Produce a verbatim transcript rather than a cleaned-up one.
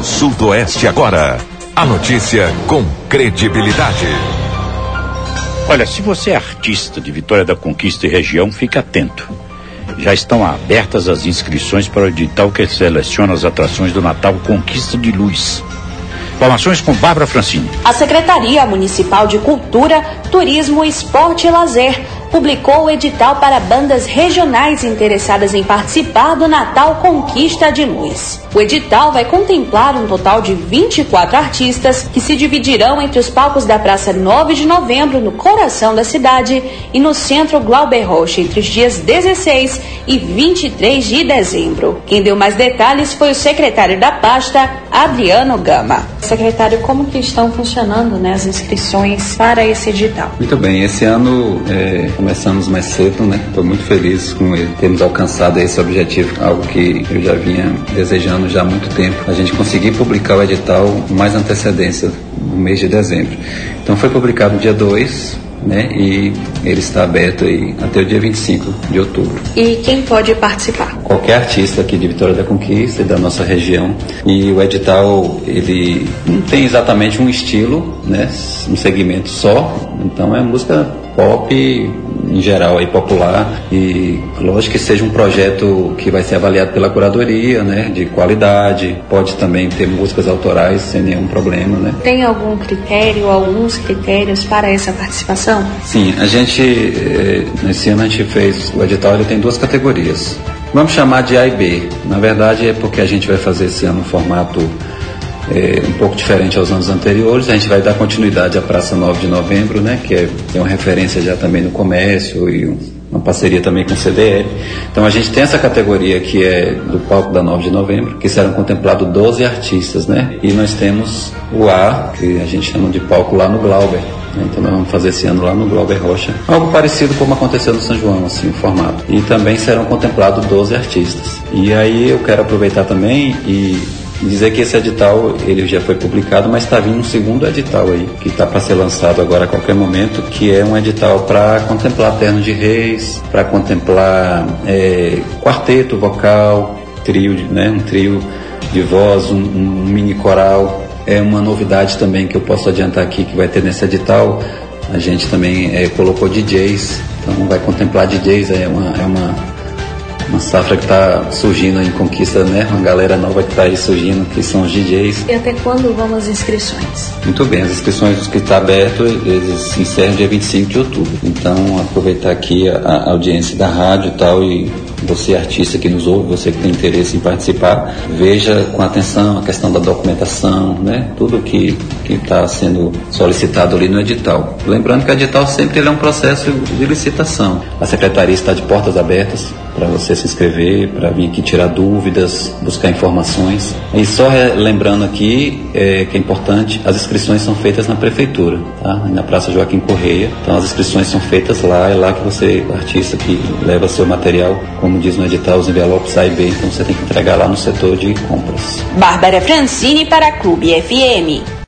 no Sudoeste agora. A notícia com credibilidade. Olha, se você é artista de Vitória da Conquista e região, fique atento. Já estão abertas as inscrições para o edital que seleciona as atrações do Natal Conquista de Luz. Informações com Bárbara Francini. A Secretaria Municipal de Cultura, Turismo, Esporte e Lazer publicou o edital para bandas regionais interessadas em participar do Natal Conquista de Luz. O edital vai contemplar um total de vinte e quatro artistas que se dividirão entre os palcos da Praça nove de Novembro, no coração da cidade, e no Centro Glauber Rocha, entre os dias dezesseis e vinte e três de dezembro. Quem deu mais detalhes foi o secretário da pasta, Adriano Gama. Secretário, como que estão funcionando, né, as inscrições para esse edital? Muito bem, esse ano é, começamos mais cedo, né? Estou muito feliz com termos alcançado esse objetivo, algo que eu já vinha desejando já há muito tempo. A gente conseguir publicar o edital com mais antecedência no mês de dezembro. Então foi publicado no dia dois, né? E ele está aberto aí até o dia vinte e cinco de outubro. E quem pode participar? Qualquer artista aqui de Vitória da Conquista e da nossa região. E o edital, ele não tem exatamente um estilo, né? Um segmento só. Então é música pop em geral aí, popular, e lógico que seja um projeto que vai ser avaliado pela curadoria, né, de qualidade. Pode também ter músicas autorais sem nenhum problema, né. Tem algum critério, alguns critérios para essa participação? Sim, a gente nesse ano a gente fez o edital, ele tem duas categorias. Vamos chamar de A e B. Na verdade é porque a gente vai fazer esse ano um formato É, um pouco diferente aos anos anteriores. A gente vai dar continuidade à Praça nove de Novembro, né, que é, é uma referência já também no comércio e um, uma parceria também com o C D L. Então a gente tem essa categoria que é do palco da nove de Novembro, que serão contemplados doze artistas, né, e nós temos o A, que a gente chama de palco lá no Glauber. Então nós vamos fazer esse ano lá no Glauber Rocha. Algo parecido como aconteceu no São João, assim, o formato. E também serão contemplados doze artistas. E aí eu quero aproveitar também e dizer que esse edital, ele já foi publicado, mas está vindo um segundo edital aí, que está para ser lançado agora a qualquer momento, que é um edital para contemplar terno de reis, para contemplar é, quarteto vocal, trio, né, um trio de voz, um, um mini coral. É uma novidade também que eu posso adiantar aqui que vai ter nesse edital. A gente também é, colocou D Js, então vai contemplar D Js, é uma... É uma uma safra que está surgindo em Conquista, né? Uma galera nova que está aí surgindo, que são os D Js. E até quando vão as inscrições? Muito bem, as inscrições que estão abertas, eles se encerram dia vinte e cinco de outubro. Então, aproveitar aqui a, a audiência da rádio e tal, e você artista que nos ouve, você que tem interesse em participar, veja com atenção a questão da documentação, né? Tudo que está sendo solicitado ali no edital. Lembrando que o edital sempre ele é um processo de licitação. A secretaria está de portas abertas para você se inscrever, para vir aqui tirar dúvidas, buscar informações. E só lembrando aqui é, que é importante, as inscrições são feitas na prefeitura, tá? Na Praça Joaquim Correia. Então as inscrições são feitas lá, é lá que você, o artista que leva seu material, como diz no edital, os envelopes A e B, então você tem que entregar lá no setor de compras. Bárbara Francini para a Clube F M.